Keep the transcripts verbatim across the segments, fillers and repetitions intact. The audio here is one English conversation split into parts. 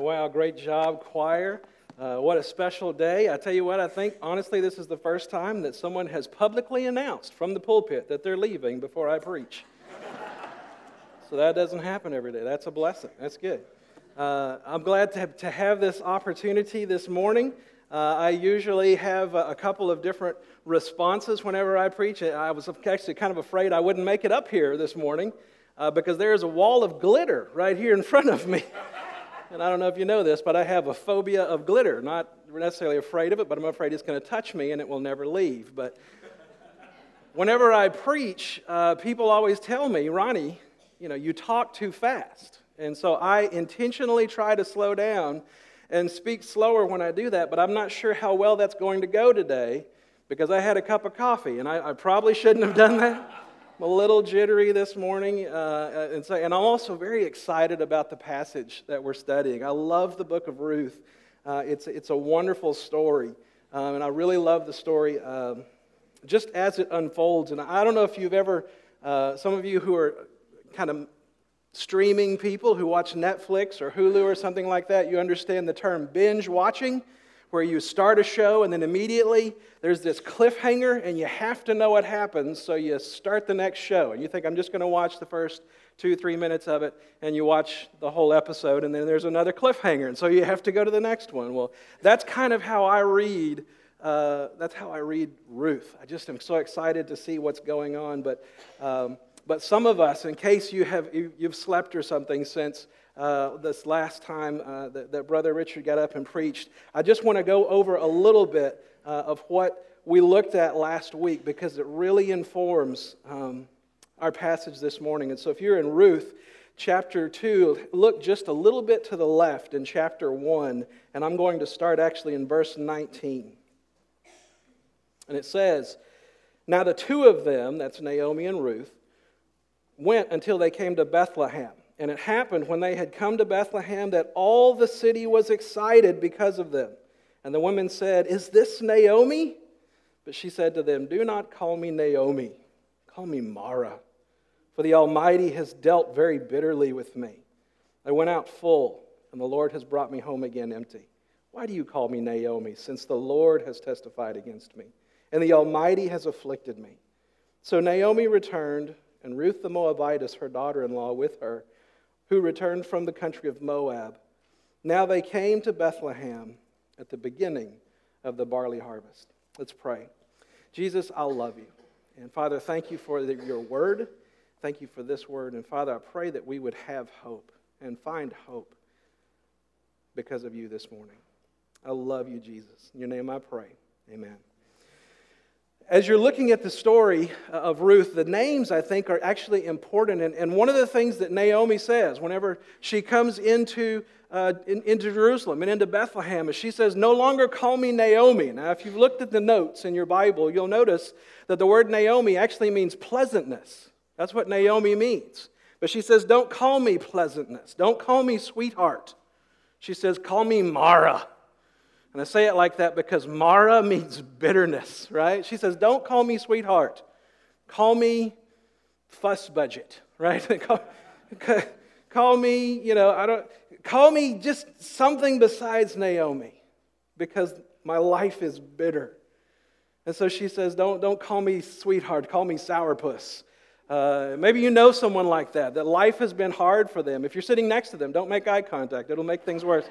Wow, great job, choir. Uh, what a special day. I tell you what, I think, honestly, this is the first time that someone has publicly announced from the pulpit that they're leaving before I preach. So that doesn't happen every day. That's a blessing. That's good. Uh, I'm glad to have, to have this opportunity this morning. Uh, I usually have a, a couple of different responses whenever I preach. I was actually kind of afraid I wouldn't make it up here this morning uh, because there is a wall of glitter right here in front of me. And I don't know if you know this, but I have a phobia of glitter. Not necessarily afraid of it, but I'm afraid it's going to touch me and it will never leave. But whenever I preach, uh, people always tell me, Ronnie, you know, you talk too fast. And so I intentionally try to slow down and speak slower when I do that, but I'm not sure how well that's going to go today because I had a cup of coffee, and I, I probably shouldn't have done that. I'm a little jittery this morning, uh, and, so, and I'm also very excited about the passage that we're studying. I love the book of Ruth. Uh, it's, it's a wonderful story, um, and I really love the story um, just as it unfolds. And I don't know if you've ever, uh, some of you who are kind of streaming people who watch Netflix or Hulu or something like that, you understand the term binge watching, where you start a show and then immediately there's this cliffhanger and you have to know what happens, so you start the next show. And you think, I'm just going to watch the first two, three minutes of it, and you watch the whole episode, and then there's another cliffhanger, and so you have to go to the next one. Well, that's kind of how I read, uh, that's how I read Ruth. I just am so excited to see what's going on, but um, but some of us, in case you have, you, you've slept or something since Uh, this last time uh, that, that Brother Richard got up and preached, I just want to go over a little bit uh, of what we looked at last week because it really informs um, our passage this morning. And so if you're in Ruth chapter two, look just a little bit to the left in chapter one, and I'm going to start actually in verse nineteen. And it says, "Now the two of them," that's Naomi and Ruth, "went until they came to Bethlehem. And it happened when they had come to Bethlehem that all the city was excited because of them. And the women said, 'Is this Naomi?' But she said to them, 'Do not call me Naomi. Call me Mara. For the Almighty has dealt very bitterly with me. I went out full, and the Lord has brought me home again empty. Why do you call me Naomi, since the Lord has testified against me, and the Almighty has afflicted me?' So Naomi returned, and Ruth the Moabitess, her daughter-in-law, with her, who returned from the country of Moab. Now they came to Bethlehem at the beginning of the barley harvest." Let's pray. Jesus, I love you. And Father, thank you for the, your word. Thank you for this word. And Father, I pray that we would have hope and find hope because of you this morning. I love you, Jesus. In your name I pray. Amen. As you're looking at the story of Ruth, the names, I think, are actually important. And, and one of the things that Naomi says whenever she comes into, uh, in, into Jerusalem and into Bethlehem is she says, "No longer call me Naomi." Now, if you've looked at the notes in your Bible, you'll notice that the word Naomi actually means pleasantness. That's what Naomi means. But she says, "Don't call me pleasantness. Don't call me sweetheart." She says, "Call me Mara." And I say it like that because Mara means bitterness, right? She says, "Don't call me sweetheart. Call me fuss budget," right? call, call me, you know, I don't, call me just something besides Naomi because my life is bitter. And so she says, don't, don't call me sweetheart. Call me sourpuss. Uh, maybe you know someone like that, that life has been hard for them. If you're sitting next to them, don't make eye contact. It'll make things worse.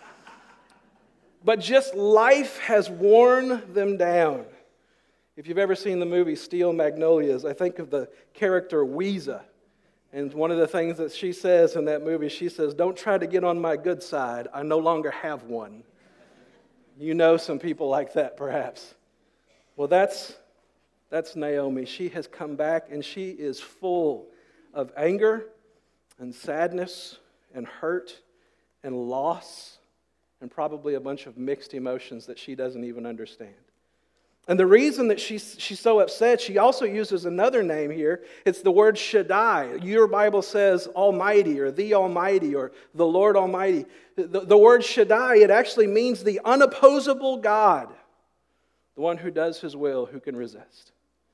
But just life has worn them down. If you've ever seen the movie Steel Magnolias, I think of the character Weezer. And one of the things that she says in that movie, she says, "Don't try to get on my good side. I no longer have one." You know some people like that, perhaps. Well, that's, that's Naomi. She has come back, and she is full of anger and sadness and hurt and loss, and probably a bunch of mixed emotions that she doesn't even understand. And the reason that she's, she's so upset, she also uses another name here. It's the word Shaddai. Your Bible says Almighty or the Almighty or the Lord Almighty. The, the word Shaddai, it actually means the unopposable God, the one who does his will, who can resist.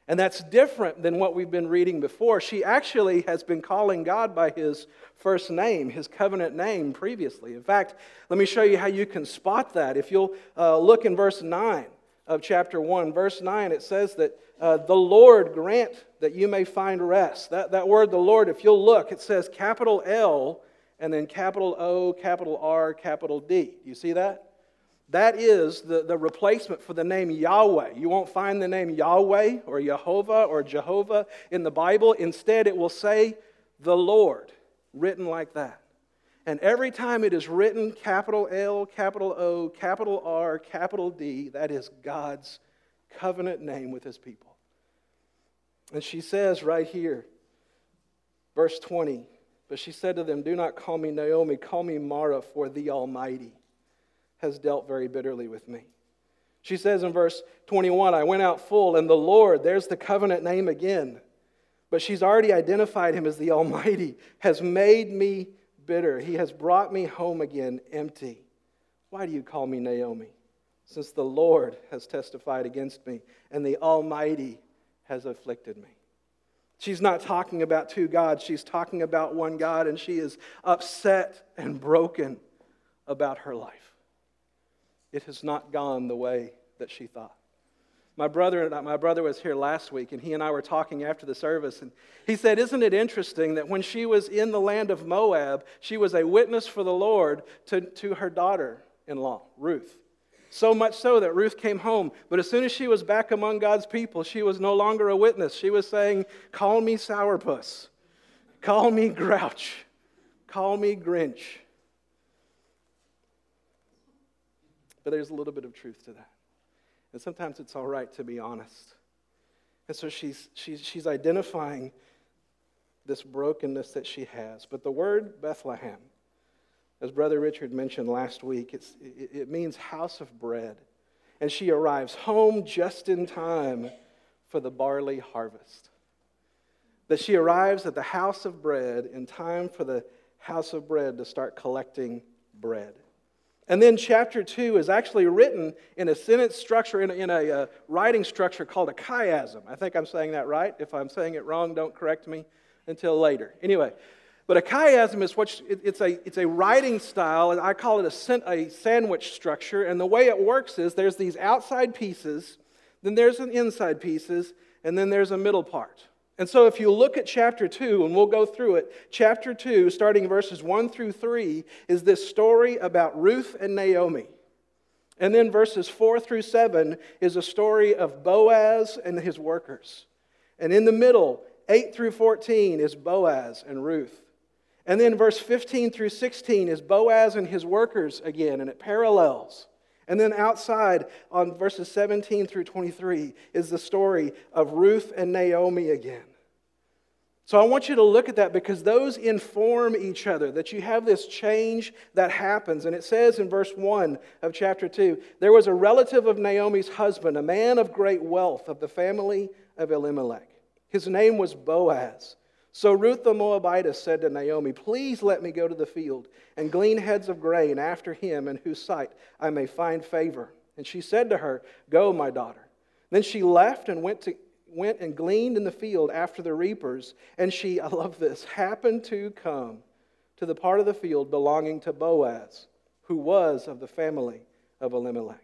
And that's different than what we've been reading before. She actually has been calling God by his first name, his covenant name previously. In fact, let me show you how you can spot that. If you'll uh, look in verse nine of chapter one, verse nine, it says that uh, the Lord grant that you may find rest. That, that word, the Lord, if you'll look, it says capital L and then capital O, capital R, capital D. You see that? That is the, the replacement for the name Yahweh. You won't find the name Yahweh or Jehovah or Jehovah in the Bible. Instead, it will say the Lord, written like that. And every time it is written capital L, capital O, capital R, capital D, that is God's covenant name with his people. And she says right here, verse twenty, but she said to them, do not call me Naomi, call me Mara, for the Almighty has dealt very bitterly with me. She says in verse twenty-one, I went out full, and the Lord, there's the covenant name again, but she's already identified him as the Almighty, has made me bitter. He has brought me home again empty. Why do you call me Naomi? Since the Lord has testified against me, and the Almighty has afflicted me. She's not talking about two gods, she's talking about one God, and she is upset and broken about her life. It has not gone the way that she thought. My brother and I, my brother was here last week, and he and I were talking after the service, and he said, isn't it interesting that when she was in the land of Moab, she was a witness for the Lord to, to her daughter-in-law, Ruth. So much so that Ruth came home, but as soon as she was back among God's people, she was no longer a witness. She was saying, call me sourpuss, call me grouch, call me Grinch. But there's a little bit of truth to that. And sometimes it's all right to be honest. And so she's, she's, she's identifying this brokenness that she has. But the word Bethlehem, as Brother Richard mentioned last week, it's, it, it means house of bread. And she arrives home just in time for the barley harvest. That she arrives at the house of bread in time for the house of bread to start collecting bread. And then chapter two is actually written in a sentence structure, in a, in a uh, writing structure called a chiasm. I think I'm saying that right. If I'm saying it wrong, don't correct me until later. Anyway, but a chiasm is what it, it's a it's a writing style, and I call it a, a sandwich structure. And the way it works is there's these outside pieces, then there's an inside pieces, and then there's a middle part. And so if you look at chapter two, and we'll go through it, chapter two, starting verses one through three, is this story about Ruth and Naomi. And then verses four through seven is a story of Boaz and his workers. And in the middle, eight through fourteen, is Boaz and Ruth. And then verse fifteen through sixteen is Boaz and his workers again, and it parallels. And then outside on verses seventeen through twenty-three is the story of Ruth and Naomi again. So I want you to look at that because those inform each other, that you have this change that happens. And it says in verse one of chapter two, there was a relative of Naomi's husband, a man of great wealth of the family of Elimelech. His name was Boaz. So Ruth the Moabitess said to Naomi, please let me go to the field and glean heads of grain after him in whose sight I may find favor. And she said to her, go, my daughter. Then she left and went to went and gleaned in the field after the reapers. And she, I love this, happened to come to the part of the field belonging to Boaz, who was of the family of Elimelech.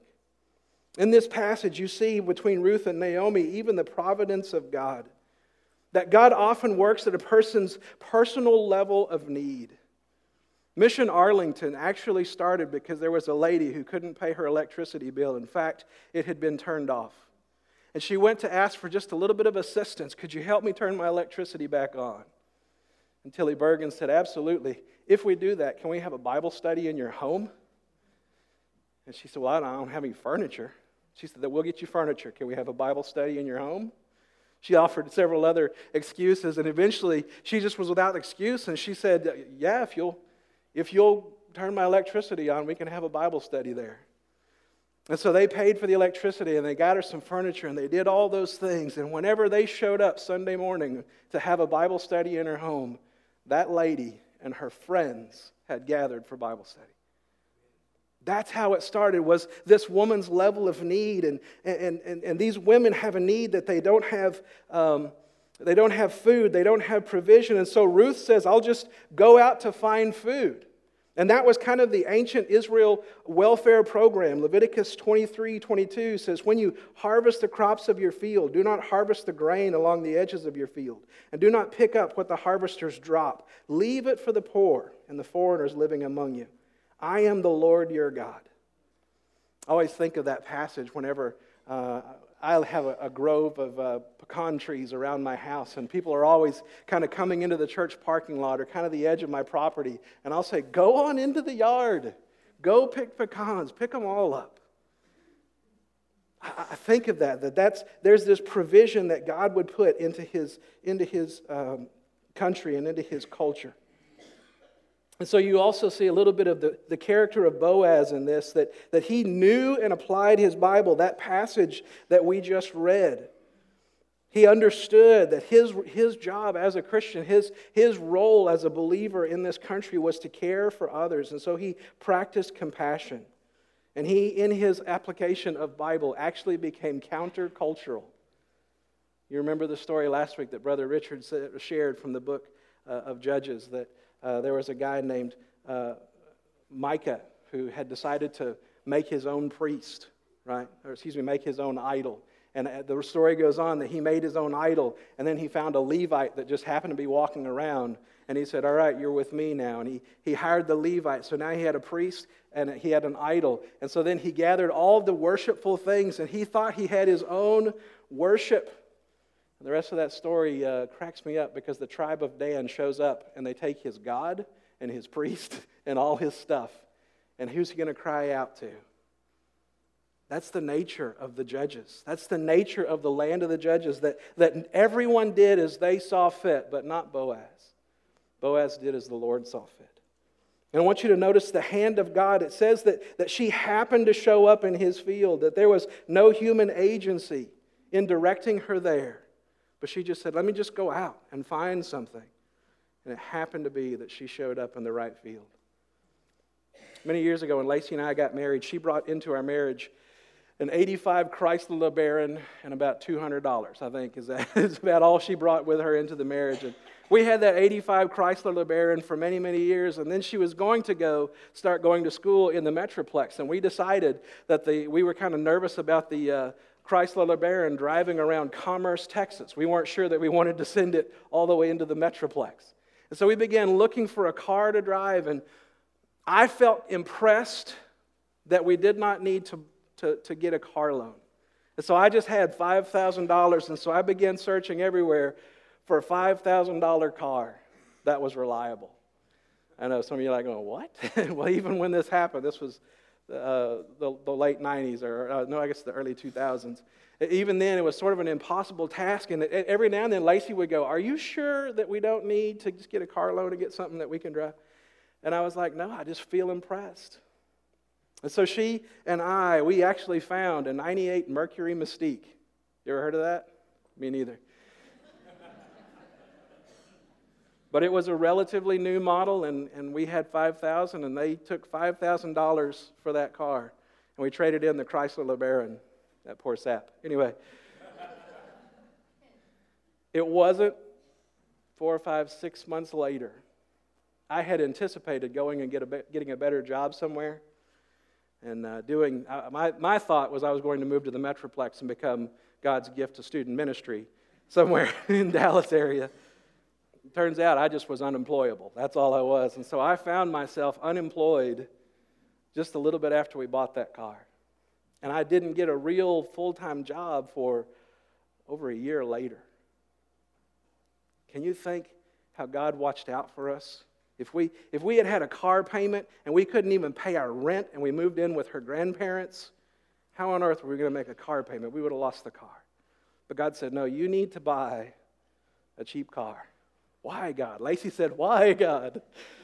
In this passage, you see between Ruth and Naomi even the providence of God. That God often works at a person's personal level of need. Mission Arlington actually started because there was a lady who couldn't pay her electricity bill. In fact, it had been turned off. And she went to ask for just a little bit of assistance. Could you help me turn my electricity back on? And Tilly Bergen said, absolutely. If we do that, can we have a Bible study in your home? And she said, well, I don't have any furniture. She said, we'll get you furniture. Can we have a Bible study in your home? She offered several other excuses, and eventually she just was without excuse, and she said, yeah, if you'll, if you'll turn my electricity on, we can have a Bible study there. And so they paid for the electricity, and they got her some furniture, and they did all those things. And whenever they showed up Sunday morning to have a Bible study in her home, that lady and her friends had gathered for Bible study. That's how it started, was this woman's level of need. And, and, and, and these women have a need that they don't have, um, they don't have food, they don't have provision. And so Ruth says, I'll just go out to find food. And that was kind of the ancient Israel welfare program. Leviticus twenty-three twenty-two says, when you harvest the crops of your field, do not harvest the grain along the edges of your field, and do not pick up what the harvesters drop. Leave it for the poor and the foreigners living among you. I am the Lord your God. I always think of that passage whenever uh, I have a, a grove of uh, pecan trees around my house, and people are always kind of coming into the church parking lot or kind of the edge of my property, and I'll say, go on into the yard. Go pick pecans. Pick them all up. I, I think of that, that that's, there's this provision that God would put into his, into his um, country and into his culture. And so you also see a little bit of the, the character of Boaz in this, that, that he knew and applied his Bible, that passage that we just read. He understood that his, his job as a Christian, his, his role as a believer in this country was to care for others. And so he practiced compassion. And he, in his application of Bible, actually became countercultural. You remember the story last week that Brother Richard shared from the book uh, of Judges, that Uh, there was a guy named uh, Micah who had decided to make his own priest, right? Or excuse me, make his own idol. And the story goes on that he made his own idol, and then he found a Levite that just happened to be walking around, and he said, all right, you're with me now. And he, he hired the Levite, so now he had a priest, and he had an idol. And so then he gathered all of the worshipful things, and he thought he had his own worship. The rest of that story uh, cracks me up because the tribe of Dan shows up and they take his God and his priest and all his stuff. And who's he going to cry out to? That's the nature of the judges. That's the nature of the land of the judges, that, that everyone did as they saw fit, but not Boaz. Boaz did as the Lord saw fit. And I want you to notice the hand of God. It says that, that she happened to show up in his field, that there was no human agency in directing her there. But she just said, let me just go out and find something. And it happened to be that she showed up in the right field. Many years ago when Lacey and I got married, she brought into our marriage an eighty-five Chrysler LeBaron and about two hundred dollars, I think, is, that, is about all she brought with her into the marriage. And we had that eighty-five Chrysler LeBaron for many, many years, and then she was going to go start going to school in the Metroplex. And we decided that the we were kind of nervous about the uh, Chrysler LeBaron driving around Commerce, Texas. We weren't sure that we wanted to send it all the way into the Metroplex. And so we began looking for a car to drive, and I felt impressed that we did not need to, to, to get a car loan. And so I just had five thousand dollars, and so I began searching everywhere for a five thousand dollars car that was reliable. I know some of you are like, going, what? Well, even when this happened, this was Uh, the, the late nineties, or uh, no, I guess the early two thousands. Even then, it was sort of an impossible task, and every now and then Lacey would go, are you sure that we don't need to just get a car loan to get something that we can drive? And I was like, no, I just feel impressed. And so she and I, we actually found a ninety-eight Mercury Mystique. You ever heard of that? Me neither. But it was a relatively new model, and, and we had five thousand dollars, and they took five thousand dollars for that car. And we traded in the Chrysler LeBaron, that poor sap. Anyway, it wasn't four or five, six months later. I had anticipated going and get a, getting a better job somewhere, and uh, doing, uh, my, my thought was I was going to move to the Metroplex and become God's gift to student ministry somewhere in Dallas area. Turns out I just was unemployable. That's all I was. And so I found myself unemployed just a little bit after we bought that car. And I didn't get a real full-time job for over a year later. Can you think how God watched out for us? If we, if we had had a car payment and we couldn't even pay our rent and we moved in with her grandparents, how on earth were we going to make a car payment? We would have lost the car. But God said, no, you need to buy a cheap car. Why, God? Lacey said, why, God?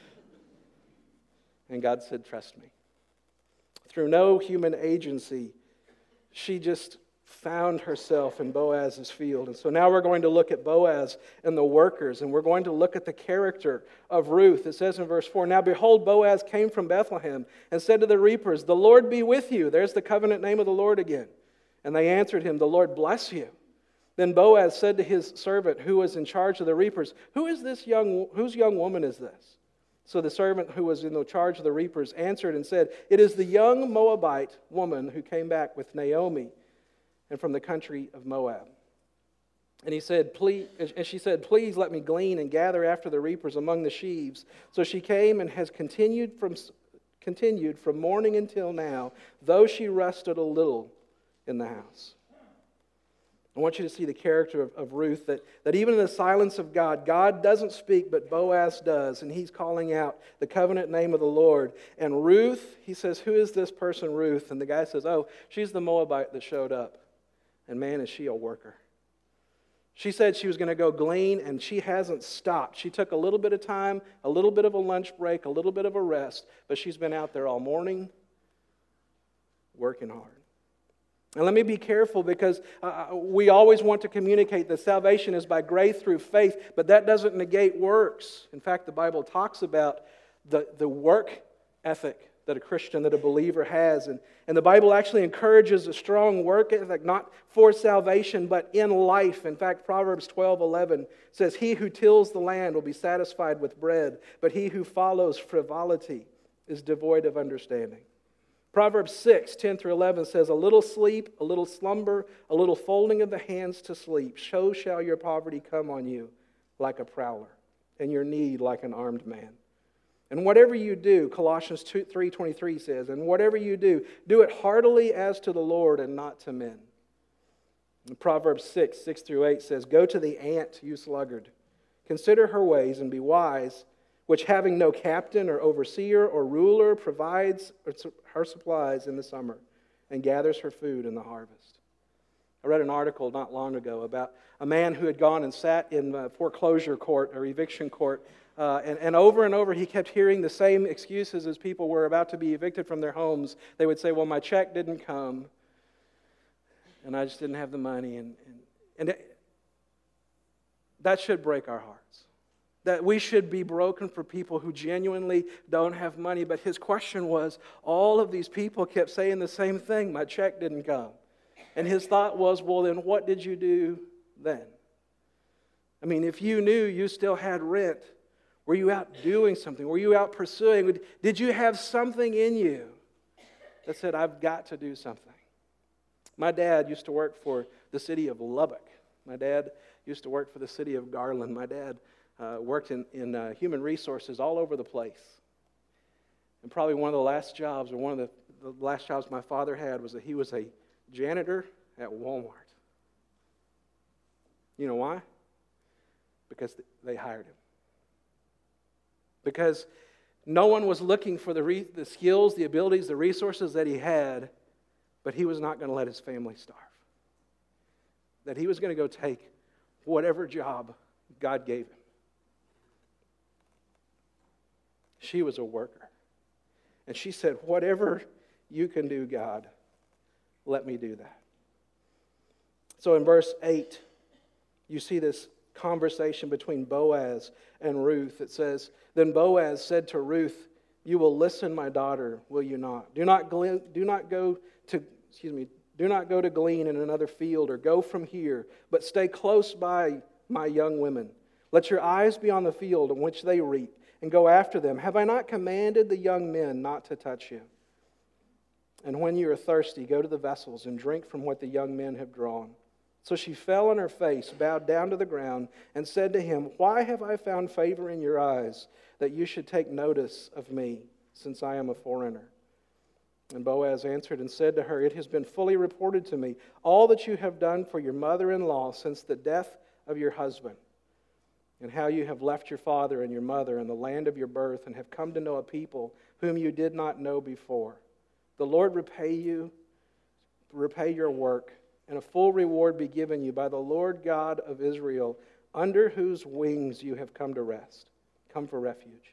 And God said, trust me. Through no human agency, she just found herself in Boaz's field. And so now we're going to look at Boaz and the workers, and we're going to look at the character of Ruth. It says in verse four, "Now behold, Boaz came from Bethlehem and said to the reapers, 'The Lord be with you.'" There's the covenant name of the Lord again. "And they answered him, 'The Lord bless you.' Then Boaz said to his servant who was in charge of the reapers, 'Who is this young, whose young woman is this?' So the servant who was in the charge of the reapers answered and said, 'It is the young Moabite woman who came back with Naomi and from the country of Moab.' And he said, please, and she said, 'Please let me glean and gather after the reapers among the sheaves.' So she came and has continued from continued from morning until now, though she rested a little in the house." I want you to see the character of, of Ruth, that, that even in the silence of God, God doesn't speak, but Boaz does, and he's calling out the covenant name of the Lord. And Ruth, he says, "Who is this person, Ruth?" And the guy says, "Oh, she's the Moabite that showed up. And man, is she a worker." She said she was going to go glean, and she hasn't stopped. She took a little bit of time, a little bit of a lunch break, a little bit of a rest, but she's been out there all morning working hard. And let me be careful, because uh, we always want to communicate that salvation is by grace through faith, but that doesn't negate works. In fact, the Bible talks about the, the work ethic that a Christian, that a believer has. And, and the Bible actually encourages a strong work ethic, not for salvation, but in life. In fact, Proverbs twelve eleven says, "He who tills the land will be satisfied with bread, but he who follows frivolity is devoid of understanding." Proverbs six ten through eleven says, "A little sleep, a little slumber, a little folding of the hands to sleep, so shall your poverty come on you like a prowler, and your need like an armed man. And whatever you do," Colossians three twenty-three says, "and whatever you do, do it heartily as to the Lord and not to men." And Proverbs six six through eight says, "Go to the ant, you sluggard. Consider her ways and be wise, which having no captain or overseer or ruler provides her supplies in the summer and gathers her food in the harvest." I read an article not long ago about a man who had gone and sat in a foreclosure court or eviction court, uh, and, and over and over he kept hearing the same excuses as people were about to be evicted from their homes. They would say, "Well, my check didn't come, and I just didn't have the money." And, and, and it, that should break our hearts. That we should be broken for people who genuinely don't have money. But his question was, all of these people kept saying the same thing: "My check didn't come." And his thought was, well, then what did you do then? I mean, if you knew you still had rent, were you out doing something? Were you out pursuing? Did you have something in you that said, "I've got to do something"? My dad used to work for the city of Lubbock. My dad used to work for the city of Garland. My dad Uh, worked in, in uh, human resources all over the place. And probably one of the last jobs, or one of the, the last jobs my father had, was that he was a janitor at Walmart. You know why? Because they hired him. Because no one was looking for the, re- the skills, the abilities, the resources that he had, but he was not going to let his family starve. That he was going to go take whatever job God gave him. She was a worker. And she said, "Whatever you can do, God, let me do that." So in verse eight, you see this conversation between Boaz and Ruth. It says, "Then Boaz said to Ruth, 'You will listen, my daughter, will you not? Do not glean, do not go to, excuse me, do not go to glean in another field or go from here, but stay close by my young women. Let your eyes be on the field in which they reap, and go after them. Have I not commanded the young men not to touch you? And when you are thirsty, go to the vessels and drink from what the young men have drawn.' So she fell on her face, bowed down to the ground, and said to him, 'Why have I found favor in your eyes, that you should take notice of me, since I am a foreigner?' And Boaz answered and said to her, 'It has been fully reported to me, all that you have done for your mother-in-law since the death of your husband, and how you have left your father and your mother and the land of your birth, and have come to know a people whom you did not know before. The Lord repay you, repay your work, and a full reward be given you by the Lord God of Israel, under whose wings you have come to rest, come for refuge.'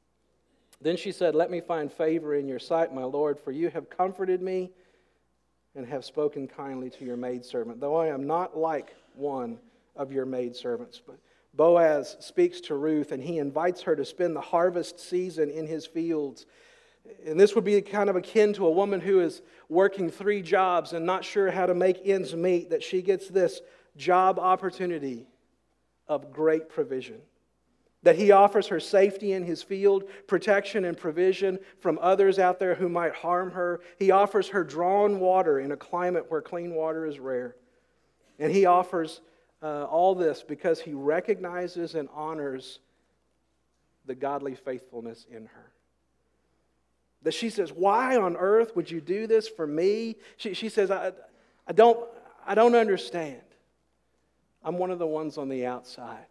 Then she said, 'Let me find favor in your sight, my Lord, for you have comforted me and have spoken kindly to your maidservant, though I am not like one of your maidservants. But Boaz speaks to Ruth, and he invites her to spend the harvest season in his fields. And this would be kind of akin to a woman who is working three jobs and not sure how to make ends meet, that she gets this job opportunity of great provision. That he offers her safety in his field, protection and provision from others out there who might harm her. He offers her drawn water in a climate where clean water is rare. And he offers uh, all this because he recognizes and honors the godly faithfulness in her. That she says, why on earth would you do this for me? She, she says, I, I, don't, I don't understand. I'm one of the ones on the outside.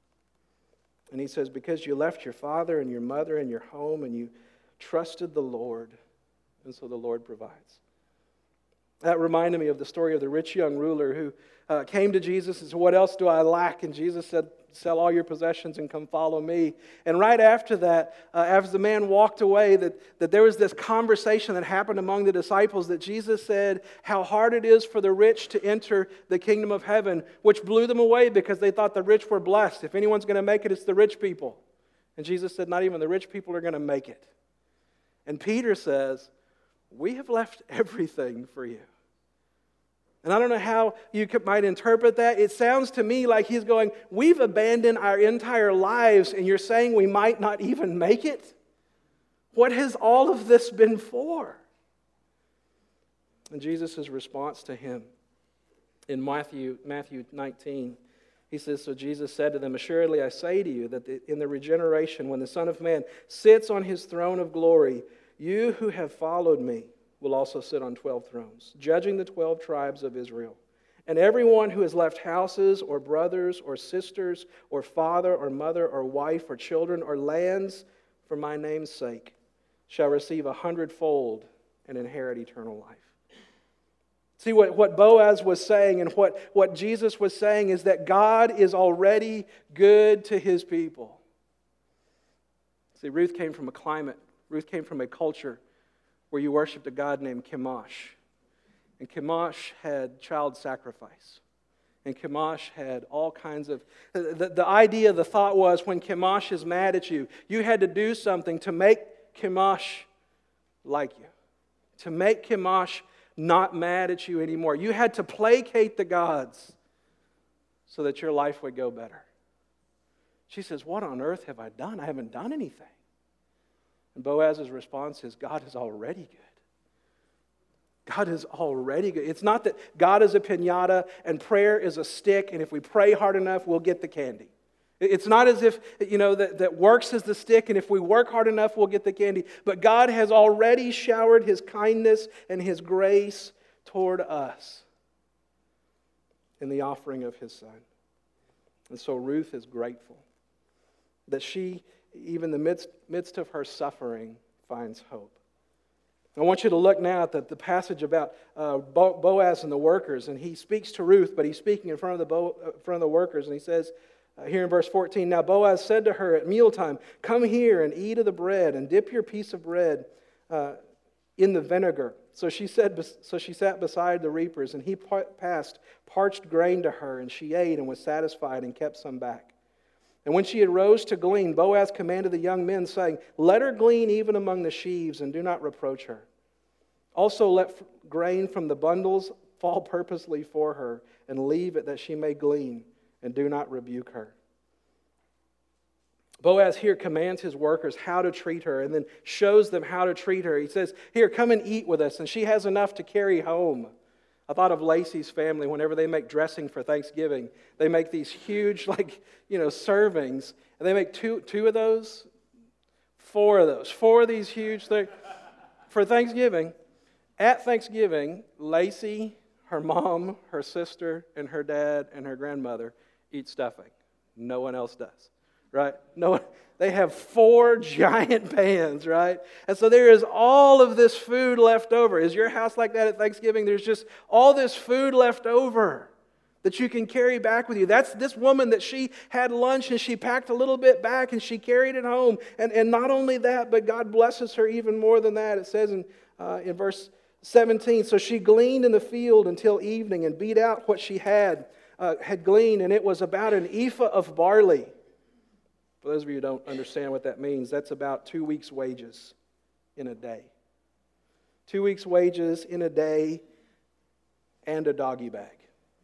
And he says, because you left your father and your mother and your home and you trusted the Lord, and so the Lord provides. That reminded me of the story of the rich young ruler who uh, came to Jesus and said, what else do I lack? And Jesus said, sell all your possessions and come follow me. And right after that, uh, as the man walked away, that, that there was this conversation that happened among the disciples that Jesus said how hard it is for the rich to enter the kingdom of heaven, which blew them away because they thought the rich were blessed. If anyone's going to make it, it's the rich people. And Jesus said, not even the rich people are going to make it. And Peter says, we have left everything for you. And I don't know how you could, might interpret that. It sounds to me like he's going, we've abandoned our entire lives, and you're saying we might not even make it? What has all of this been for? And Jesus' response to him in Matthew, Matthew nineteen, he says, so Jesus said to them, assuredly I say to you that in the regeneration, when the Son of Man sits on his throne of glory, you who have followed me will also sit on twelve thrones, judging the twelve tribes of Israel. And everyone who has left houses or brothers or sisters or father or mother or wife or children or lands for my name's sake shall receive a hundredfold and inherit eternal life. See, what, what Boaz was saying and what, what Jesus was saying is that God is already good to his people. See, Ruth came from a climate, Ruth came from a culture where you worshipped a god named Chemosh. And Chemosh had child sacrifice. And Chemosh had all kinds of... The, the idea, the thought was, when Chemosh is mad at you, you had to do something to make Chemosh like you. To make Chemosh not mad at you anymore. You had to placate the gods so that your life would go better. She says, what on earth have I done? I haven't done anything. And Boaz's response is, God is already good. God is already good. It's not that God is a piñata and prayer is a stick, and if we pray hard enough, we'll get the candy. It's not as if, you know, that, that works is the stick, and if we work hard enough, we'll get the candy. But God has already showered his kindness and his grace toward us in the offering of his Son. And so Ruth is grateful that she, even in the midst, midst of her suffering, finds hope. I want you to look now at the, the passage about uh, Bo, Boaz and the workers, and he speaks to Ruth, but he's speaking in front of the, Bo, uh, front of the workers, and he says uh, here in verse fourteen, now Boaz said to her at mealtime, come here and eat of the bread, and dip your piece of bread uh, in the vinegar. So she said, so she sat beside the reapers, and he passed parched grain to her, and she ate and was satisfied and kept some back. And when she arose to glean, Boaz commanded the young men, saying, let her glean even among the sheaves, and do not reproach her. Also let grain from the bundles fall purposely for her, and leave it that she may glean, and do not rebuke her. Boaz here commands his workers how to treat her, and then shows them how to treat her. He says, here, come and eat with us, and she has enough to carry home. I thought of Lacey's family whenever they make dressing for Thanksgiving. They make these huge, like, you know, servings. And they make two two of those, four of those, four of these huge things for Thanksgiving. At Thanksgiving, Lacey, her mom, her sister, and her dad, and her grandmother eat stuffing. No one else does, right? No one. They have four giant pans, right? And so there is all of this food left over. Is your house like that at Thanksgiving? There's just all this food left over that you can carry back with you. That's this woman that she had lunch and she packed a little bit back and she carried it home. And, and not only that, but God blesses her even more than that. It says in, uh, in verse seventeen, so she gleaned in the field until evening and beat out what she had, uh, had gleaned, and it was about an ephah of barley. For those of you who don't understand what that means, that's about two weeks' wages in a day. Two weeks' wages in a day and a doggy bag.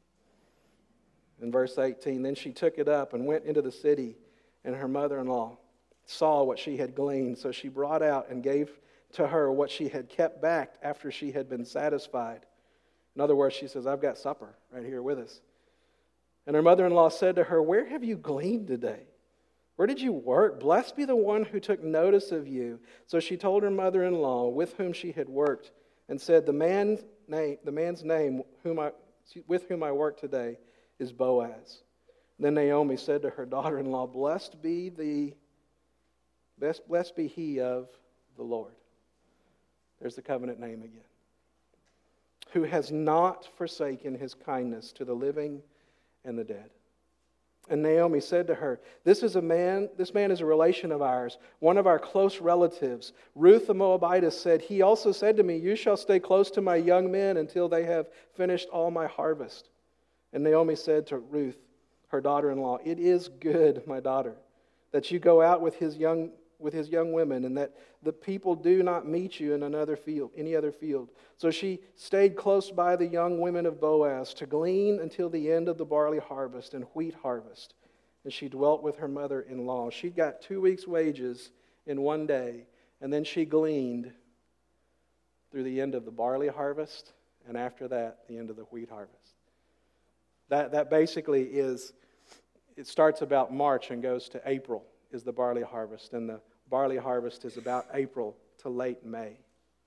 In verse eighteen, then she took it up and went into the city, and her mother-in-law saw what she had gleaned. So she brought out and gave to her what she had kept back after she had been satisfied. In other words, she says, I've got supper right here with us. And her mother-in-law said to her, where have you gleaned today? Where did you work? Blessed be the one who took notice of you. So she told her mother-in-law with whom she had worked and said, the man's name, the man's name whom I, with whom I work today is Boaz. Then Naomi said to her daughter-in-law, blessed be the Blessed, blessed be he of the Lord. There's the covenant name again. Who has not forsaken his kindness to the living and the dead. And Naomi said to her, This is a man, this man is a relation of ours, one of our close relatives. Ruth the Moabitess said, He also said to me, You shall stay close to my young men until they have finished all my harvest. And Naomi said to Ruth, her daughter-in-law, It is good, my daughter, that you go out with his young with his young women, and that the people do not meet you in another field, any other field. So she stayed close by the young women of Boaz to glean until the end of the barley harvest and wheat harvest. And she dwelt with her mother-in-law. She got two weeks' wages in one day, and then she gleaned through the end of the barley harvest, and after that, the end of the wheat harvest. That, that basically is, it starts about March and goes to April. Is the barley harvest, and the barley harvest is about April to late May.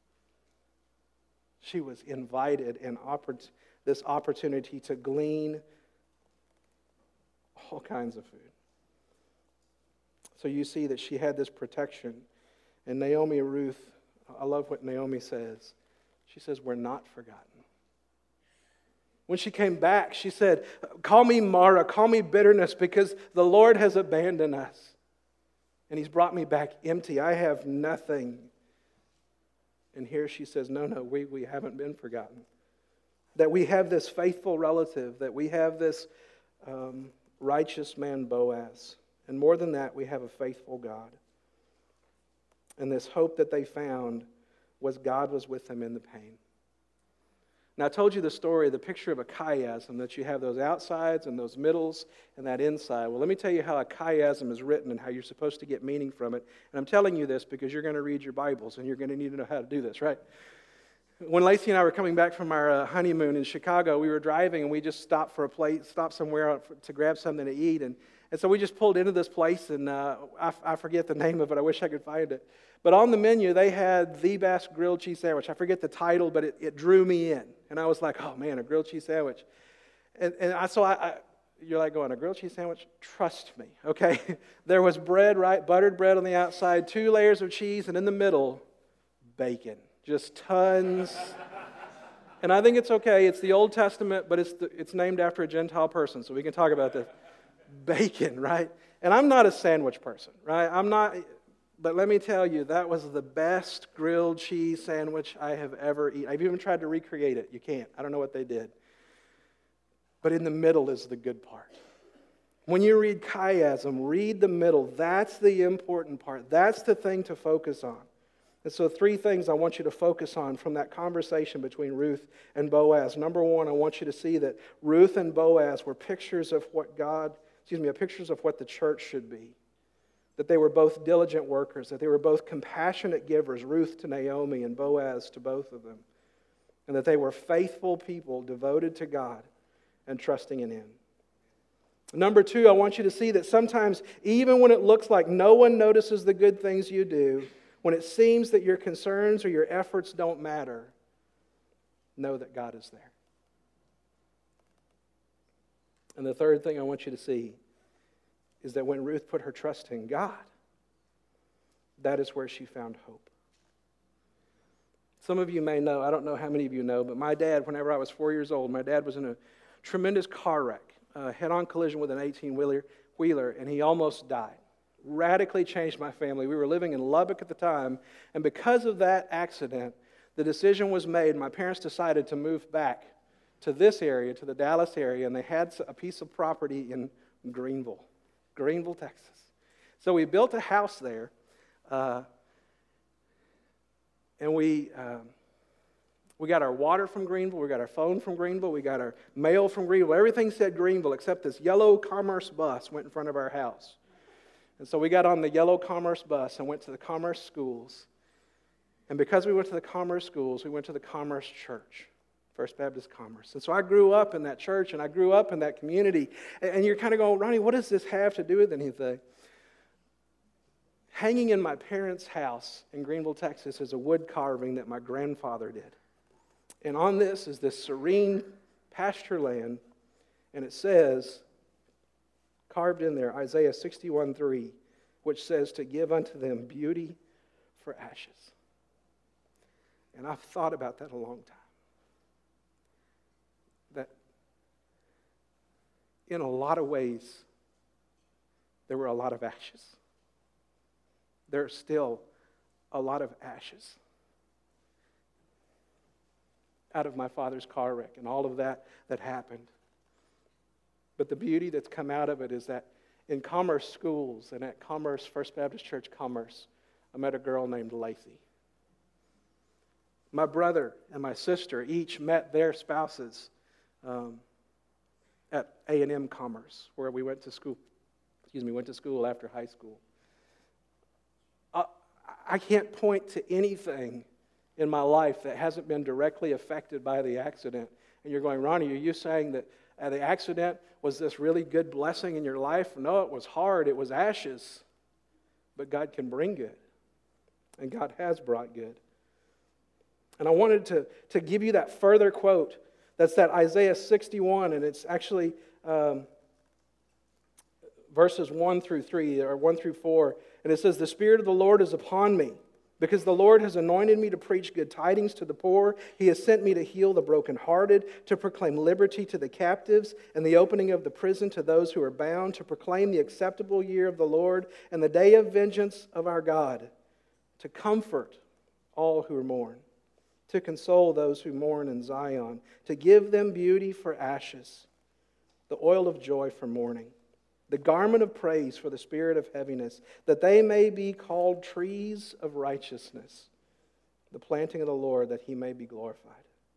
She was invited in oppor- this opportunity to glean all kinds of food. So you see that she had this protection. And Naomi Ruth, I love what Naomi says. She says, we're not forgotten. When she came back, she said, call me Mara, call me bitterness, because the Lord has abandoned us. And he's brought me back empty. I have nothing. And here she says, no, no, we, we haven't been forgotten. That we have this faithful relative, that we have this um, righteous man, Boaz. And more than that, we have a faithful God. And this hope that they found was God was with them in the pain. Now, I told you the story, the picture of a chiasm, that you have those outsides and those middles and that inside. Well, let me tell you how a chiasm is written and how you're supposed to get meaning from it. And I'm telling you this because you're going to read your Bibles and you're going to need to know how to do this, right? When Lacey and I were coming back from our uh, honeymoon in Chicago, we were driving and we just stopped for a place, stopped somewhere to grab something to eat. And, and so we just pulled into this place, and uh, I, I forget the name of it. I wish I could find it. But on the menu, they had the best grilled cheese sandwich. I forget the title, but it, it drew me in. And I was like, oh, man, a grilled cheese sandwich. And, and I, so I, I, you're like going, a grilled cheese sandwich? Trust me, okay? There was bread, right? Buttered bread on the outside, two layers of cheese, and in the middle, bacon. Just tons. And I think it's okay. It's the Old Testament, but it's the, it's named after a Gentile person, so we can talk about this. Bacon, right? And I'm not a sandwich person, right? I'm not... But let me tell you, that was the best grilled cheese sandwich I have ever eaten. I've even tried to recreate it. You can't. I don't know what they did. But in the middle is the good part. When you read chiasm, read the middle. That's the important part. That's the thing to focus on. And so three things I want you to focus on from that conversation between Ruth and Boaz. Number one, I want you to see that Ruth and Boaz were pictures of what God, excuse me, pictures of what the church should be. That they were both diligent workers, that they were both compassionate givers, Ruth to Naomi and Boaz to both of them, and that they were faithful people devoted to God and trusting in Him. Number two, I want you to see that sometimes, even when it looks like no one notices the good things you do, when it seems that your concerns or your efforts don't matter, know that God is there. And the third thing I want you to see is that when Ruth put her trust in God, that is where she found hope. Some of you may know, I don't know how many of you know, but my dad, whenever I was four years old, my dad was in a tremendous car wreck, a head-on collision with an eighteen-wheeler, wheeler, and he almost died. Radically changed my family. We were living in Lubbock at the time, and because of that accident, the decision was made. My parents decided to move back to this area, to the Dallas area, and they had a piece of property in Greenville, Greenville, Texas. So we built a house there, uh, and we um, we got our water from Greenville, we got our phone from Greenville, we got our mail from Greenville. Everything said Greenville except this yellow Commerce bus went in front of our house. And so we got on the yellow Commerce bus and went to the Commerce schools. And because we went to the Commerce schools, we went to the Commerce Church, First Baptist Commerce. And so I grew up in that church, and I grew up in that community. And you're kind of going, Ronnie, what does this have to do with anything? Hanging in my parents' house in Greenville, Texas, is a wood carving that my grandfather did. And on this is this serene pasture land, and it says, carved in there, Isaiah sixty-one three, which says to give unto them beauty for ashes. And I've thought about that a long time. That in a lot of ways, there were a lot of ashes. There are still a lot of ashes out of my father's car wreck and all of that that happened. But the beauty that's come out of it is that in Commerce schools and at Commerce, First Baptist Church Commerce, I met a girl named Lacey. My brother and my sister each met their spouses um, at A and M Commerce, where we went to school. Excuse me, went to school after high school. Uh, I can't point to anything in my life that hasn't been directly affected by the accident. And you're going, Ronnie, are you saying that uh, the accident was this really good blessing in your life? No, it was hard. It was ashes. But God can bring good. And God has brought good. And I wanted to, to give you that further quote. That's that Isaiah sixty-one, and it's actually um, verses one through three, or one through four. And it says, the Spirit of the Lord is upon me, because the Lord has anointed me to preach good tidings to the poor. He has sent me to heal the brokenhearted, to proclaim liberty to the captives, and the opening of the prison to those who are bound, to proclaim the acceptable year of the Lord and the day of vengeance of our God, to comfort all who mourn, to console those who mourn in Zion, to give them beauty for ashes, the oil of joy for mourning, the garment of praise for the spirit of heaviness, that they may be called trees of righteousness, the planting of the Lord, that He may be glorified.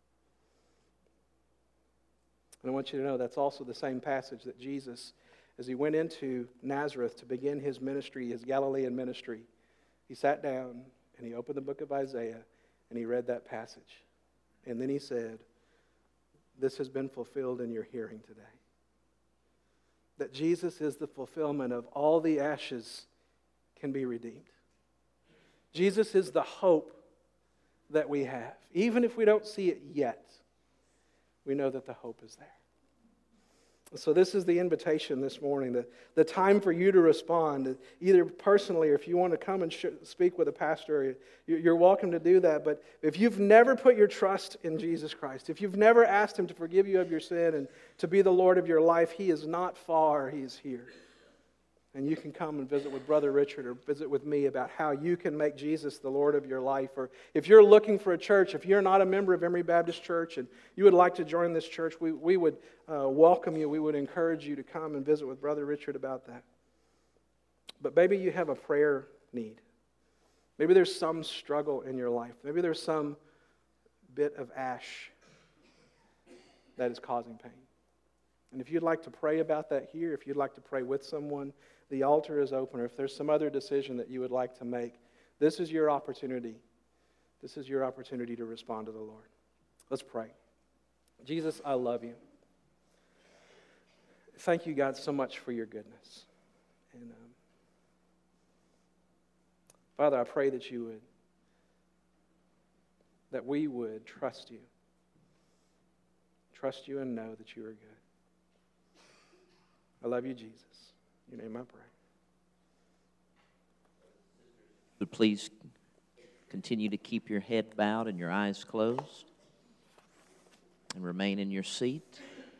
And I want you to know that's also the same passage that Jesus, as He went into Nazareth to begin His ministry, His Galilean ministry, He sat down and He opened the book of Isaiah and He read that passage. And then He said, this has been fulfilled in your hearing today. That Jesus is the fulfillment of all the ashes can be redeemed. Jesus is the hope that we have. Even if we don't see it yet, we know that the hope is there. So this is the invitation this morning, the, the time for you to respond, either personally or if you want to come and sh- speak with a pastor, you're welcome to do that. But if you've never put your trust in Jesus Christ, if you've never asked Him to forgive you of your sin and to be the Lord of your life, He is not far, He is here. And you can come and visit with Brother Richard or visit with me about how you can make Jesus the Lord of your life. Or if you're looking for a church, if you're not a member of Emory Baptist Church and you would like to join this church, we, we would uh, welcome you. We would encourage you to come and visit with Brother Richard about that. But maybe you have a prayer need. Maybe there's some struggle in your life. Maybe there's some bit of ash that is causing pain. And if you'd like to pray about that here, if you'd like to pray with someone, the altar is open. Or if there's some other decision that you would like to make, this is your opportunity. This is your opportunity to respond to the Lord. Let's pray. Jesus, I love you. Thank you, God, so much for your goodness. And um, Father, I pray that you would, that we would trust you. Trust you and know that you are good. I love you, Jesus. In your name I pray. But please continue to keep your head bowed and your eyes closed and remain in your seat.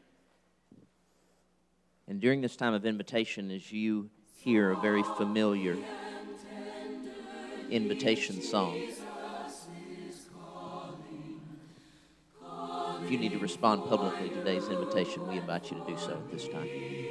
And during this time of invitation, as you hear a very familiar invitation song, If you need to respond publicly to today's invitation, we invite you to do so at this time.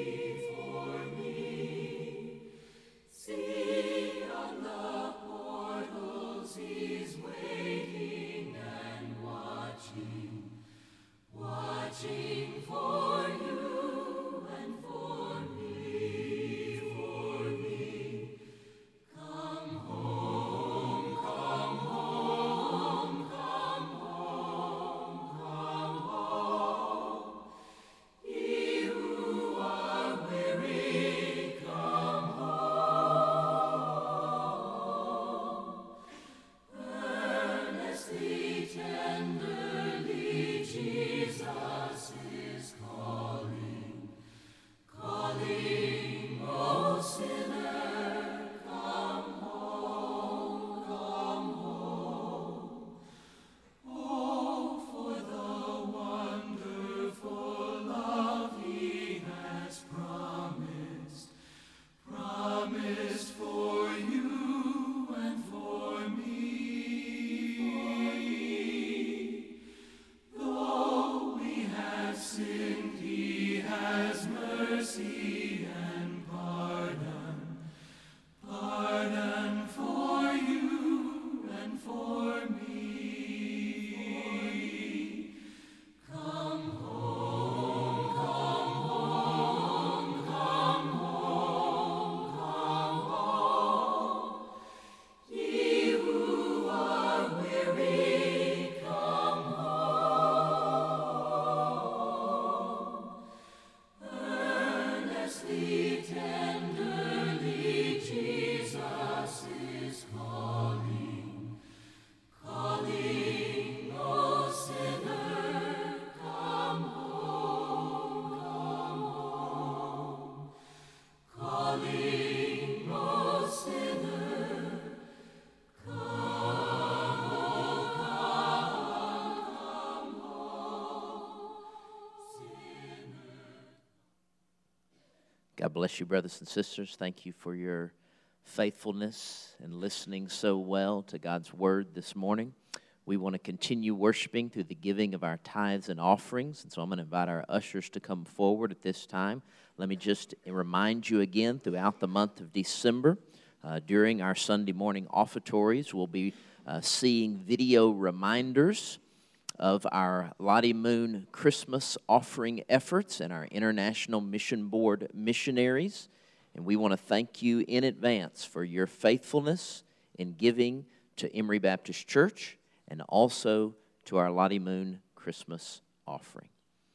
God bless you, brothers and sisters. Thank you for your faithfulness and listening so well to God's word this morning. We want to continue worshiping through the giving of our tithes and offerings, and so I'm going to invite our ushers to come forward at this time. Let me just remind you again, throughout the month of December, uh, during our Sunday morning offertories, we'll be uh, seeing video reminders of our Lottie Moon Christmas offering efforts and our International Mission Board missionaries. And we want to thank you in advance for your faithfulness in giving to Emory Baptist Church and also to our Lottie Moon Christmas offering.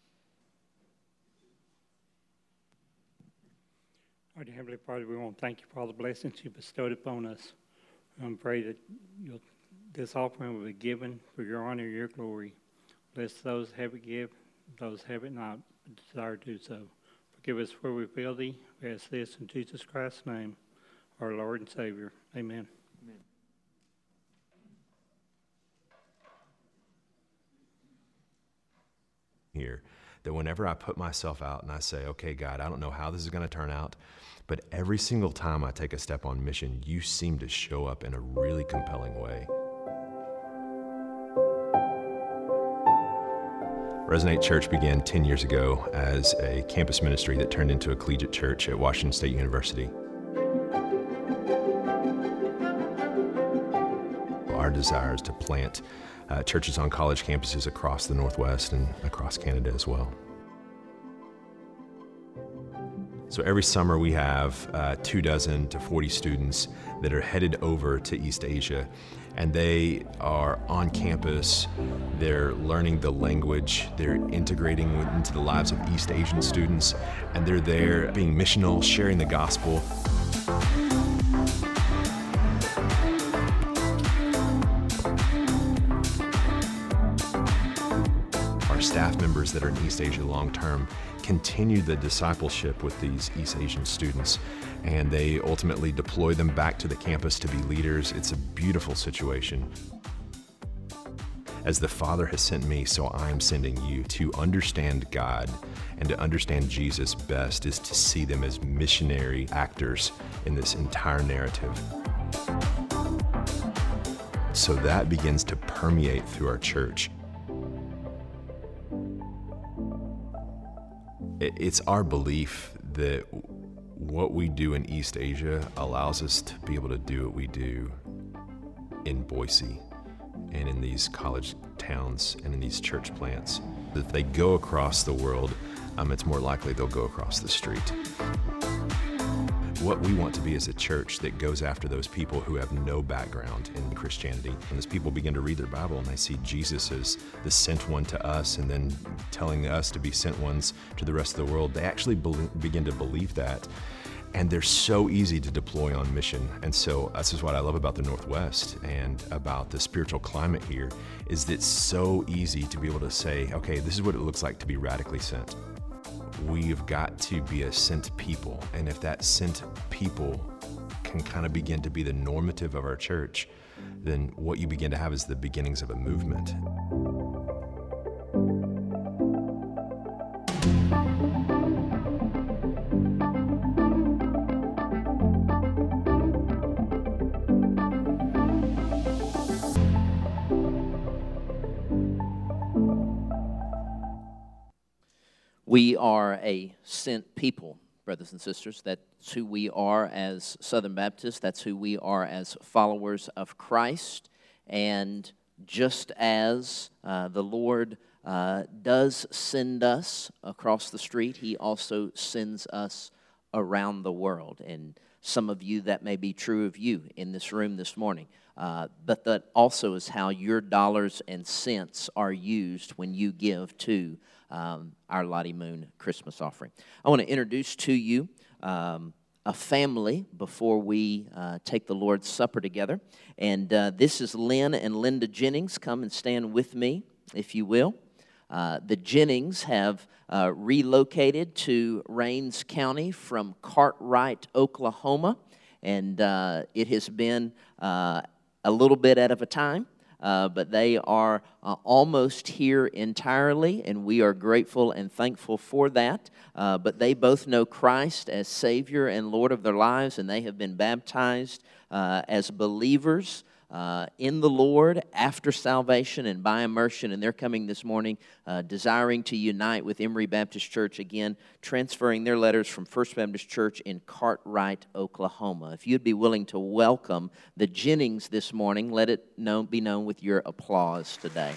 Our dear Heavenly Father, we want to thank you for all the blessings you bestowed upon us. I pray that you'll, this offering will be given for your honor and your glory. Bless those who have it give, those who have it not, but desire to do so. Forgive us where we fail thee. We ask this in Jesus Christ's name, our Lord and Savior. Amen. Amen. Here, that whenever I put myself out and I say, okay, God, I don't know how this is going to turn out, but every single time I take a step on mission, you seem to show up in a really compelling way. Resonate Church began ten years ago as a campus ministry that turned into a collegiate church at Washington State University. Our desire is to plant uh, churches on college campuses across the Northwest and across Canada as well. So every summer we have uh, two dozen to forty students that are headed over to East Asia, and they are on campus, they're learning the language, they're integrating into the lives of East Asian students, and they're there being missional, sharing the gospel. Our staff members that are in East Asia long-term continue the discipleship with these East Asian students, and they ultimately deploy them back to the campus to be leaders. It's a beautiful situation. As the Father has sent me, so I am sending you. To understand God and to understand Jesus best is to see them as missionary actors in this entire narrative. So that begins to permeate through our church. it- it's our belief that what we do in East Asia allows us to be able to do what we do in Boise and in these college towns and in these church plants. If they go across the world, um, it's more likely they'll go across the street. What we want to be is a church that goes after those people who have no background in Christianity. And as people begin to read their Bible and they see Jesus as the sent one to us and then telling us to be sent ones to the rest of the world, they actually be- begin to believe that. And they're so easy to deploy on mission. And so this is what I love about the Northwest and about the spiritual climate here, is that it's so easy to be able to say, okay, this is what it looks like to be radically sent. We've got to be a sent people. And if that sent people can kind of begin to be the normative of our church, then what you begin to have is the beginnings of a movement. We are a sent people, brothers and sisters. That's who we are as Southern Baptists. That's who we are as followers of Christ. And just as uh, the Lord uh, does send us across the street, He also sends us around the world. And some of you, that may be true of you in this room this morning. Uh, but that also is how your dollars and cents are used when you give to um, our Lottie Moon Christmas offering. I want to introduce to you um, a family before we uh, take the Lord's Supper together. And uh, this is Lynn and Linda Jennings. Come and stand with me, if you will. Uh, the Jennings have uh, relocated to Rains County from Cartwright, Oklahoma. And uh, it has been uh, a little bit out of a time. Uh, but they are uh, almost here entirely, and we are grateful and thankful for that. Uh, but they both know Christ as Savior and Lord of their lives, and they have been baptized uh, as believers uh, in the Lord after salvation and by immersion. And they're coming this morning uh, desiring to unite with Emory Baptist Church again, transferring their letters from First Baptist Church in Cartwright, Oklahoma. If you'd be willing to welcome the Jennings this morning, let it known, be known with your applause today.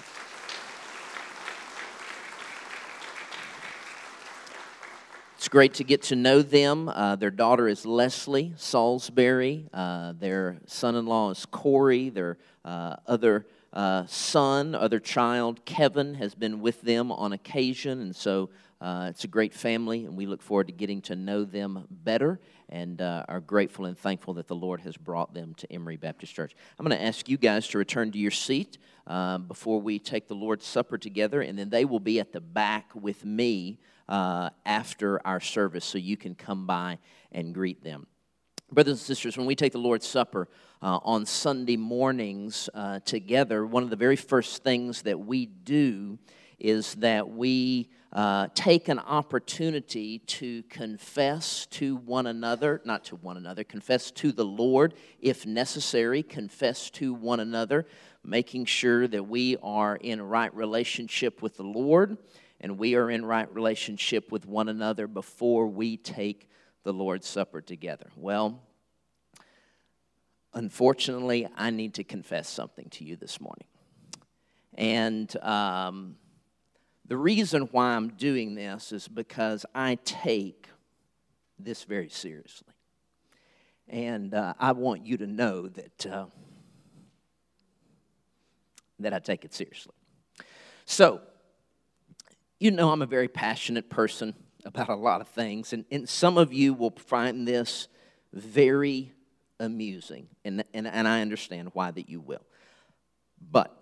It's great to get to know them. Uh, their daughter is Leslie Salisbury. Uh, their son-in-law is Corey. Their uh, other uh, son, other child, Kevin, has been with them on occasion. And so uh, it's a great family, and we look forward to getting to know them better and uh, are grateful and thankful that the Lord has brought them to Emory Baptist Church. I'm going to ask you guys to return to your seat uh, before we take the Lord's Supper together, and then they will be at the back with me Uh, after our service, so you can come by and greet them. Brothers and sisters, when we take the Lord's Supper uh, on Sunday mornings uh, together, one of the very first things that we do is that we uh, take an opportunity to confess to one another, not to one another, confess to the Lord if necessary, confess to one another, making sure that we are in right relationship with the Lord and we are in right relationship with one another before we take the Lord's Supper together. Well, unfortunately, I need to confess something to you this morning. And um, the reason why I'm doing this is because I take this very seriously. And uh, I want you to know that, uh, that I take it seriously. So, you know I'm a very passionate person about a lot of things, and, and some of you will find this very amusing, and, and, and I understand why that you will. But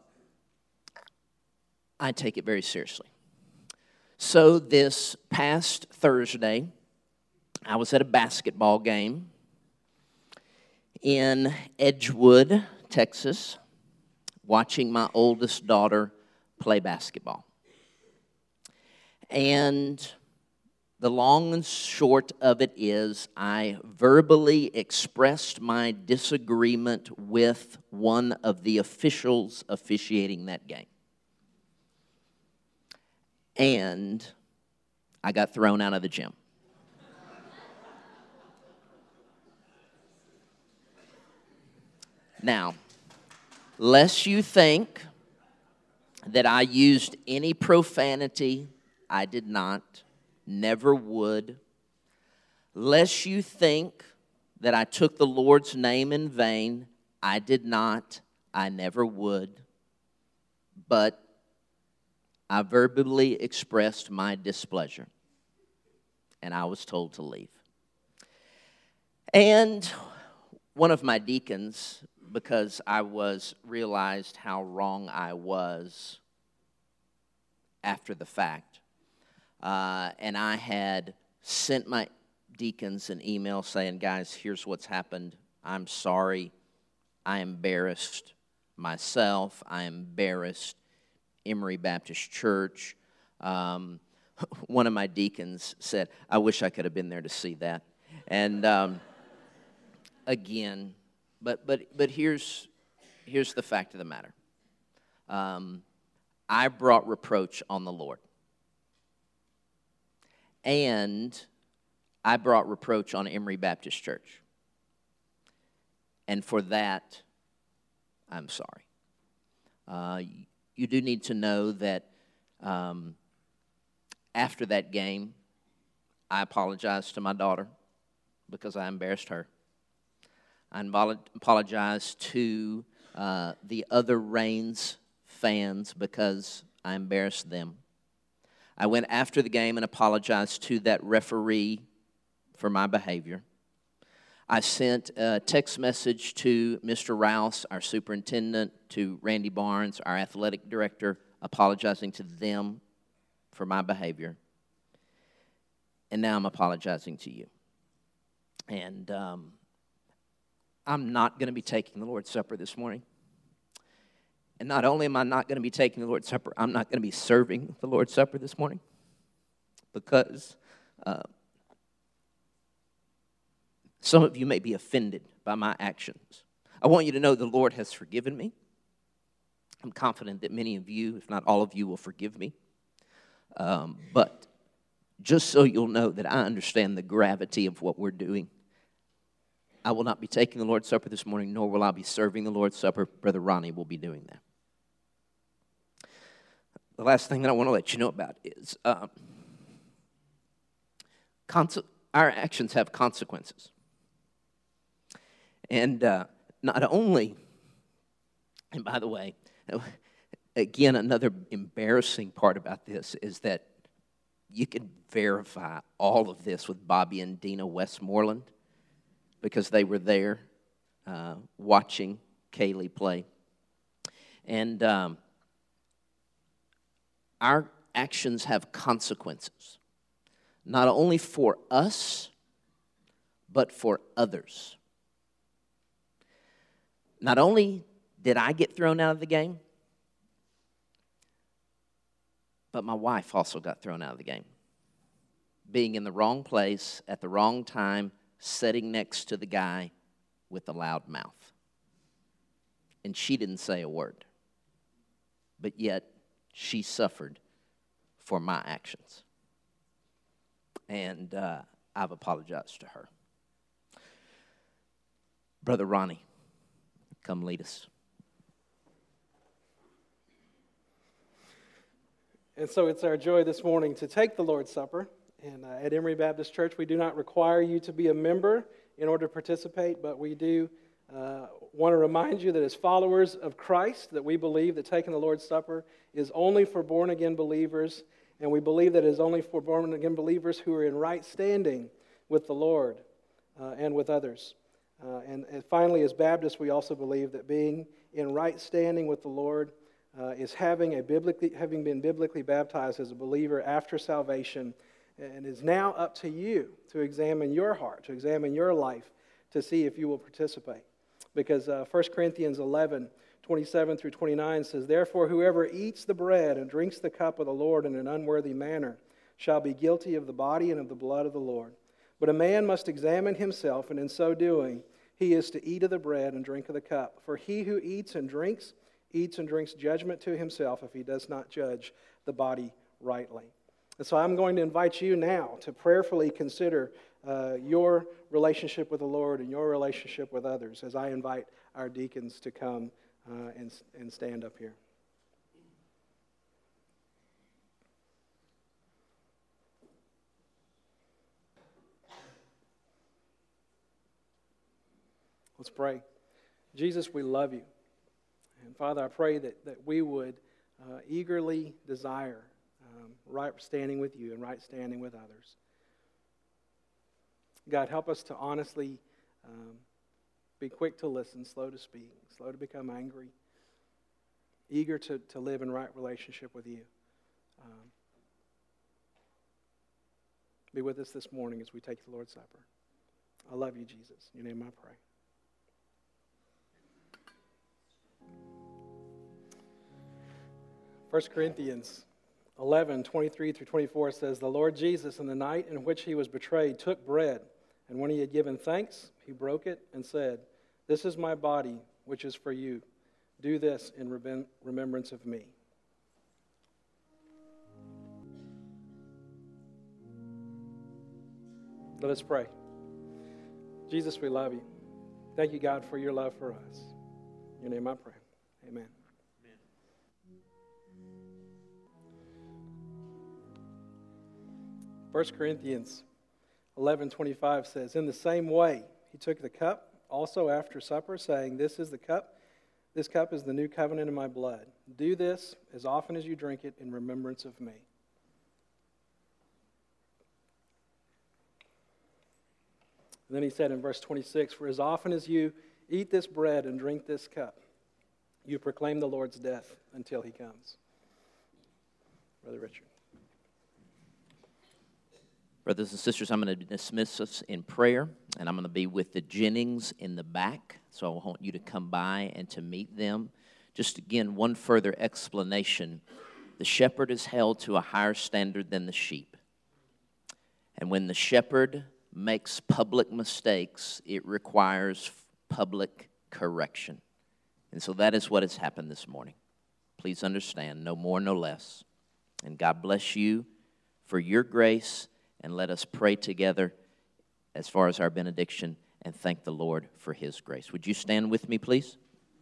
I take it very seriously. So this past Thursday, I was at a basketball game in Edgewood, Texas, watching my oldest daughter play basketball. And the long and short of it is I verbally expressed my disagreement with one of the officials officiating that game. And I got thrown out of the gym. Now, lest you think that I used any profanity, I did not, never would. Lest you think that I took the Lord's name in vain, I did not, I never would. But I verbally expressed my displeasure, and I was told to leave. And one of my deacons, because I was realized how wrong I was after the fact, uh, and I had sent my deacons an email saying, guys, here's what's happened. I'm sorry. I embarrassed myself. I embarrassed Emory Baptist Church. Um, one of my deacons said, I wish I could have been there to see that. And um, again, but but but here's here's the fact of the matter. Um, I brought reproach on the Lord. And I brought reproach on Emory Baptist Church. And for that, I'm sorry. Uh, you do need to know that um, after that game, I apologized to my daughter because I embarrassed her. I apologized to uh, the other Reigns fans because I embarrassed them. I went after the game and apologized to that referee for my behavior. I sent a text message to Mister Rouse, our superintendent, to Randy Barnes, our athletic director, apologizing to them for my behavior. And now I'm apologizing to you. And um, I'm not going to be taking the Lord's Supper this morning. And not only am I not going to be taking the Lord's Supper, I'm not going to be serving the Lord's Supper this morning because uh, some of you may be offended by my actions. I want you to know the Lord has forgiven me. I'm confident that many of you, if not all of you, will forgive me. Um, but just so you'll know that I understand the gravity of what we're doing, I will not be taking the Lord's Supper this morning, nor will I be serving the Lord's Supper. Brother Ronnie will be doing that. The last thing that I want to let you know about is um, conse- our actions have consequences. And uh, not only, and by the way, again, another embarrassing part about this is that you can verify all of this with Bobby and Dina Westmoreland because they were there uh, watching Kaylee play. And um, our actions have consequences, not only for us, but for others. Not only did I get thrown out of the game, but my wife also got thrown out of the game. Being in the wrong place at the wrong time, sitting next to the guy with the loud mouth. And she didn't say a word. But yet, she suffered for my actions. And uh, I've apologized to her. Brother Ronnie, come lead us. And so it's our joy this morning to take the Lord's Supper. And uh, at Emory Baptist Church, we do not require you to be a member in order to participate, but we do uh, want to remind you that as followers of Christ, that we believe that taking the Lord's Supper is only for born-again believers, and we believe that it is only for born-again believers who are in right standing with the Lord uh, and with others. Uh, and, and finally, as Baptists, we also believe that being in right standing with the Lord uh, is having a biblically, having been biblically baptized as a believer after salvation. And it's now up to you to examine your heart, to examine your life, to see if you will participate. Because uh, First Corinthians eleven, twenty-seven through twenty-nine says, "Therefore whoever eats the bread and drinks the cup of the Lord in an unworthy manner shall be guilty of the body and of the blood of the Lord. But a man must examine himself, and in so doing he is to eat of the bread and drink of the cup. For he who eats and drinks, eats and drinks judgment to himself if he does not judge the body rightly." And so I'm going to invite you now to prayerfully consider uh, your relationship with the Lord and your relationship with others as I invite our deacons to come uh, and, and stand up here. Let's pray. Jesus, we love you. And Father, I pray that, that we would uh, eagerly desire um, right standing with you and right standing with others. God, help us to honestly um, be quick to listen, slow to speak, slow to become angry, eager to, to live in right relationship with you. Um, be with us this morning as we take the Lord's Supper. I love you, Jesus. In your name I pray. First Corinthians eleven, twenty-three through twenty-four says, "The Lord Jesus, in the night in which he was betrayed, took bread, and when he had given thanks, he broke it and said, 'This is my body, which is for you. Do this in remem- remembrance of me.'" Let us pray. Jesus, we love you. Thank you, God, for your love for us. In your name I pray. Amen. First Corinthians eleven twenty-five says, "In the same way, he took the cup also after supper, saying, 'This is the cup. This cup is the new covenant in my blood. Do this as often as you drink it in remembrance of me.'" And then he said in verse twenty-six, "For as often as you eat this bread and drink this cup, you proclaim the Lord's death until he comes." Brother Richard. Brothers and sisters, I'm going to dismiss us in prayer, and I'm going to be with the Jennings in the back, so I want you to come by and to meet them. Just again, one further explanation. The shepherd is held to a higher standard than the sheep. And when the shepherd makes public mistakes, it requires public correction. And so that is what has happened this morning. Please understand, no more, no less. And God bless you for your grace. And let us pray together as far as our benediction and thank the Lord for his grace. Would you stand with me, please?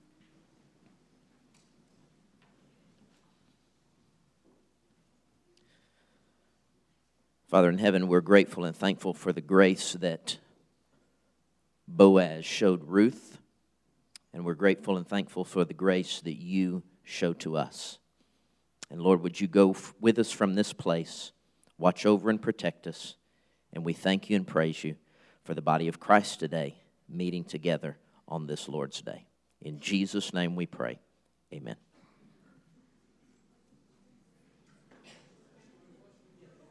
Father in heaven, we're grateful and thankful for the grace that Boaz showed Ruth. And we're grateful and thankful for the grace that you show to us. And Lord, would you go f- with us from this place? Watch over and protect us, and we thank you and praise you for the body of Christ today meeting together on this Lord's Day. In Jesus' name we pray. Amen.